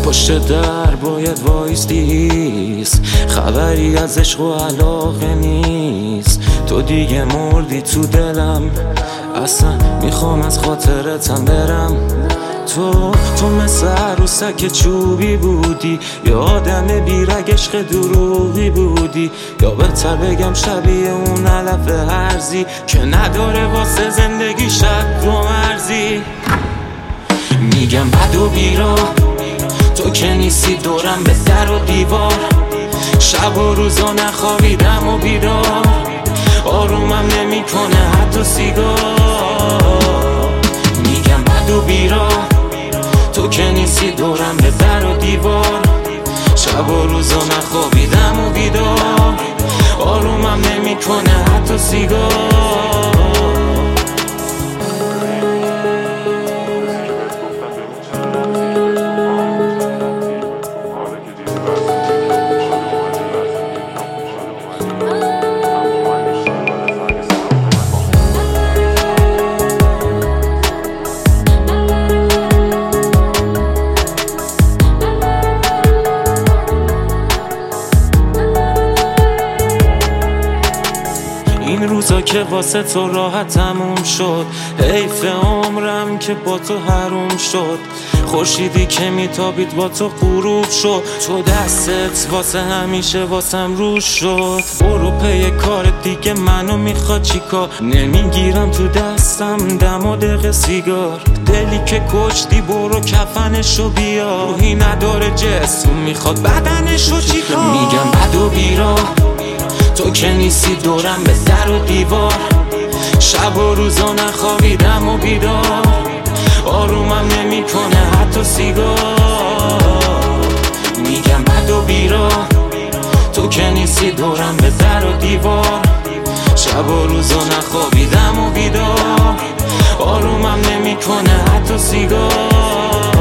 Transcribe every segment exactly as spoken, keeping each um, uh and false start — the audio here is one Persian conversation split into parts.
پشت در باید وایستیست، خبری از عشق و علاقه نیست. تو دیگه مردی تو دلم، اصلا میخوام از خاطرتم برم. تو تو مثل عروسک چوبی بودی، یا آدم بیرگ عشق دروغی بودی، یا بهتر بگم شبیه اون علف هرزی که نداره واسه زندگی شد و مرزی. میگم بد و بیرا تو که نیستی، دورم به در و دیوار، شب و روزا نخوابیدم و بیدار، آرومم نمی کنه حتی سیگار. میگم بد و بیرا تو که نیستی، دورم به در و دیوار، شب و روزا نخوابیدم و بیدار، آرومم نمی کنه حتی سیگار. این روزا که واسه تو راحت تموم شد، حیف عمرم که با تو حروم شد. خورشیدی که میتابید با تو غروب شد، تو دستت واسه همیشه واسم روش شد. برو پی کار دیگه، منو میخواد چیکار؟ نمیگیرم تو دستم دم و دق سیگار. دلی که کشتی برو کفنشو بیار، روحی نداره جسم میخواد بدنشو چیکار؟ میگم بد و بیرا تو که نیستی، دورم به در و دیوار، شب و روزا نخوابیدم و بیدار، آرومم نمی کنه حتی سیگار. میگم بد و بیرا تو که نیستی، دورم به در و دیوار، شب و روزا نخوابیدم و بیدار، آرومم نمی کنه حتی سیگار.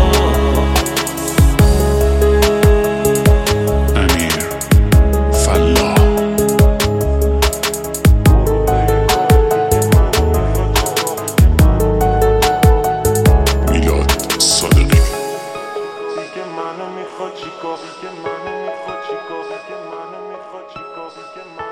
منو میخواد چیکار؟ که منو میخواد چیکار؟ که منو میخواد چیکار؟ که